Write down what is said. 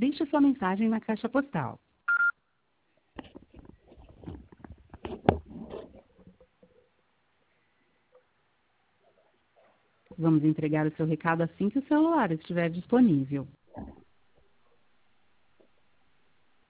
Deixe sua mensagem na caixa postal. Vamos entregar o seu recado assim que o celular estiver disponível.